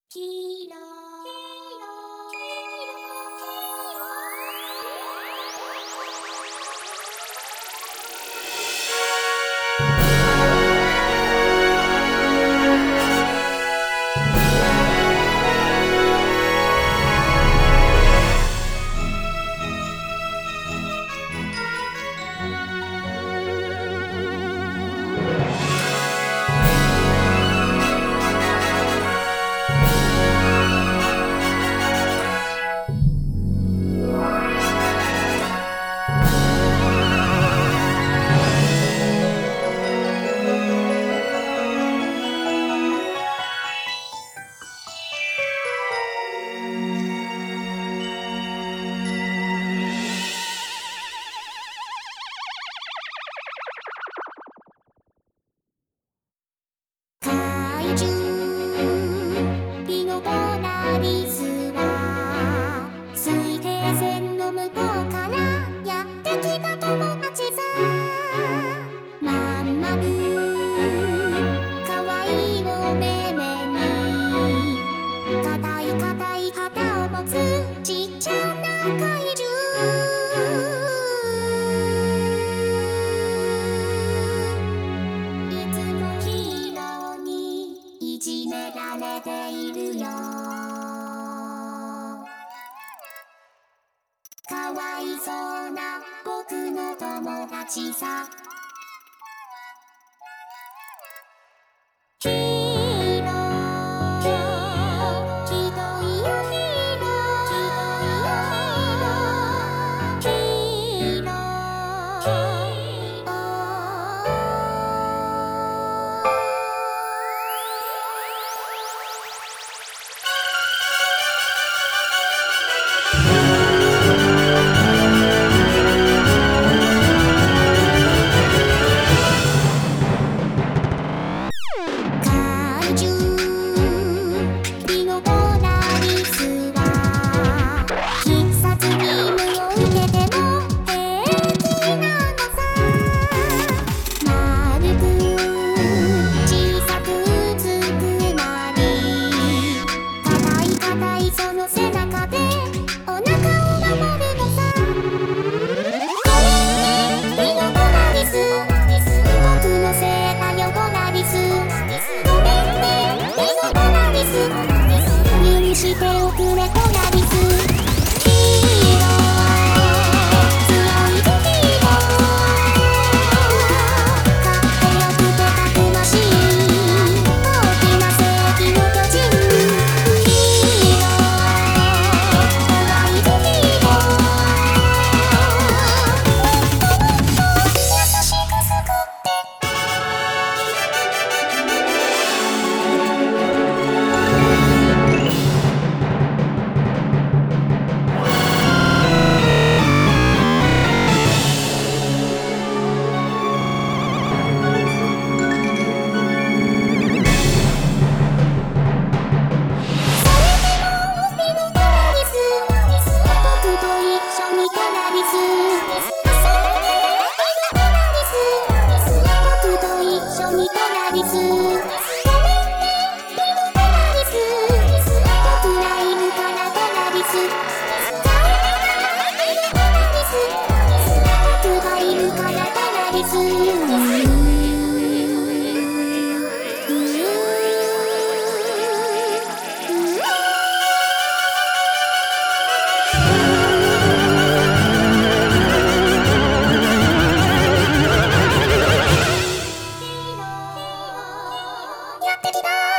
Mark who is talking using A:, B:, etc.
A: 黄色怪獣ピノボナリスは水平線の向こうからやってきた友達さ。まんまるかわいいお目々に硬い硬い旗を持つちっちゃな怪獣。いつもヒーローにいじめられているよ。かわいそうな僕の友達さ。ヒーローひどいよヒーローヒーロ怪獣ピノボナリスは必殺任務を受けても平気なのさ。丸く小さくうずくまり硬い硬いその背中でお腹を守るのさ。ごめんねピノボナリス、僕のせいだよボナリス。ごめんねピノボナリス、許しておくれボナリス。ヒーロー強いヒーローかっこよくてたくましい大きな正義の巨人。ヒーロー怖いヒーロー優しく救ってやってきた